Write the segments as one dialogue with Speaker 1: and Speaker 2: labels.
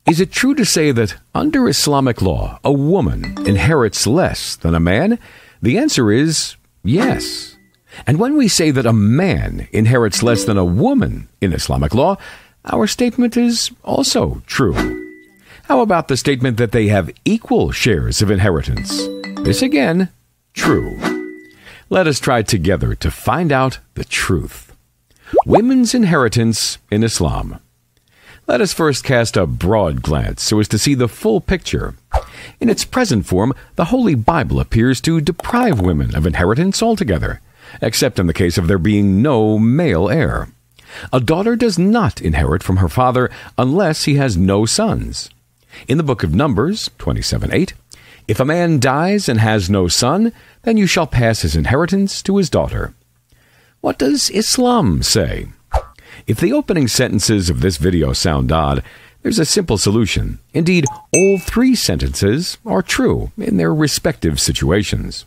Speaker 1: Is it true to say that under Islamic law, a woman inherits less than a man? The answer is yes. And when we say that a man inherits less than a woman in Islamic law, our statement is also true. How about the statement that they have equal shares of inheritance? This again, true. Let us try together to find out the truth. Women's inheritance in Islam. Let us first cast a broad glance so as to see the full picture. In its present form, the Holy Bible appears to deprive women of inheritance altogether, except in the case of there being no male heir. A daughter does not inherit from her father unless he has no sons. In the book of Numbers, 27:8, if a man dies and has no son, then you shall pass his inheritance to his daughter. What does Islam say? If the opening sentences of this video sound odd, there's a simple solution. Indeed, all three sentences are true in their respective situations.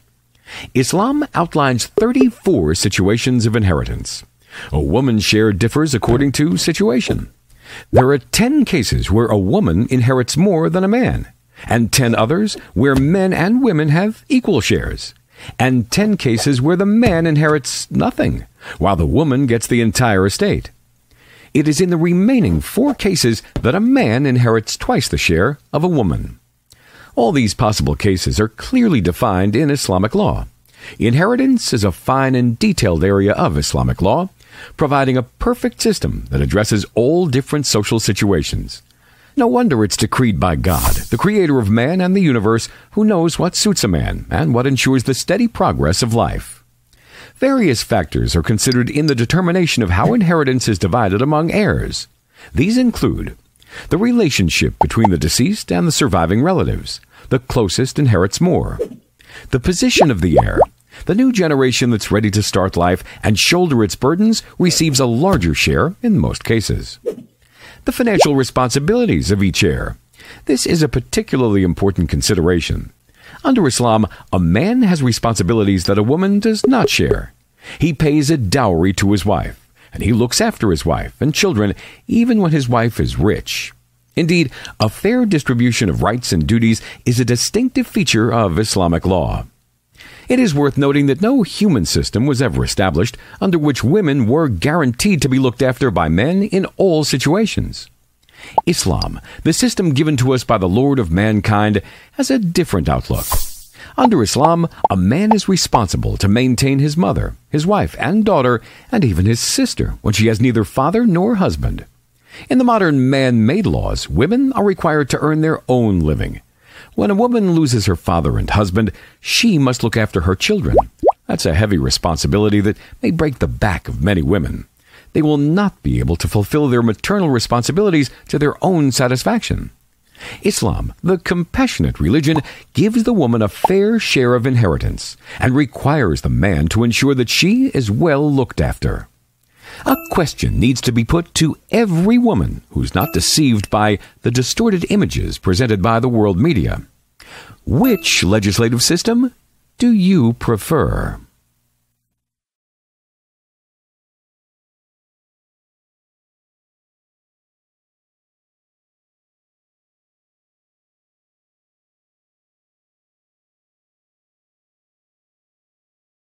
Speaker 1: Islam outlines 34 situations of inheritance. A woman's share differs according to situation. There are 10 cases where a woman inherits more than a man, and 10 others where men and women have equal shares, and 10 cases where the man inherits nothing, while the woman gets the entire estate. It is in the remaining 4 cases that a man inherits twice the share of a woman. All these possible cases are clearly defined in Islamic law. Inheritance is a fine and detailed area of Islamic law, providing a perfect system that addresses all different social situations. No wonder it's decreed by God, the creator of man and the universe, who knows what suits a man and what ensures the steady progress of life. Various factors are considered in the determination of how inheritance is divided among heirs. These include the relationship between the deceased and the surviving relatives. The closest inherits more. The position of the heir. The new generation that's ready to start life and shoulder its burdens receives a larger share in most cases. The financial responsibilities of each heir. This is a particularly important consideration. Under Islam, a man has responsibilities that a woman does not share. He pays a dowry to his wife, and he looks after his wife and children even when his wife is rich. Indeed, a fair distribution of rights and duties is a distinctive feature of Islamic law. It is worth noting that no human system was ever established under which women were guaranteed to be looked after by men in all situations. Islam, the system given to us by the Lord of mankind, has a different outlook. Under Islam, a man is responsible to maintain his mother, his wife and daughter, and even his sister when she has neither father nor husband. In the modern man-made laws, women are required to earn their own living. When a woman loses her father and husband, she must look after her children. That's a heavy responsibility that may break the back of many women. They will not be able to fulfill their maternal responsibilities to their own satisfaction. Islam, the compassionate religion, gives the woman a fair share of inheritance and requires the man to ensure that she is well looked after. A question needs to be put to every woman who's not deceived by the distorted images presented by the world media. Which legislative system do you prefer?